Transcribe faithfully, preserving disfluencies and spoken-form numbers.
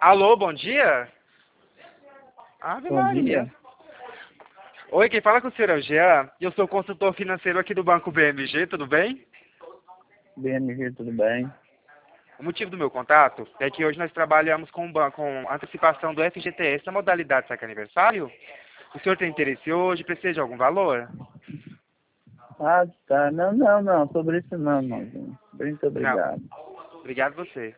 Alô, bom dia? Ave Bom Maria. dia. Oi, quem fala com o senhor é o Jean. Eu sou consultor financeiro aqui do Banco B M G, tudo bem? B M G, tudo bem? O motivo do meu contato é que hoje nós trabalhamos com, ban- com antecipação do F G T S na modalidade saque aniversário. O senhor tem interesse hoje? Precisa de algum valor? Ah, tá. Não, não, não. Sobre isso não, irmãozinho. Muito Não. obrigado. Obrigado você.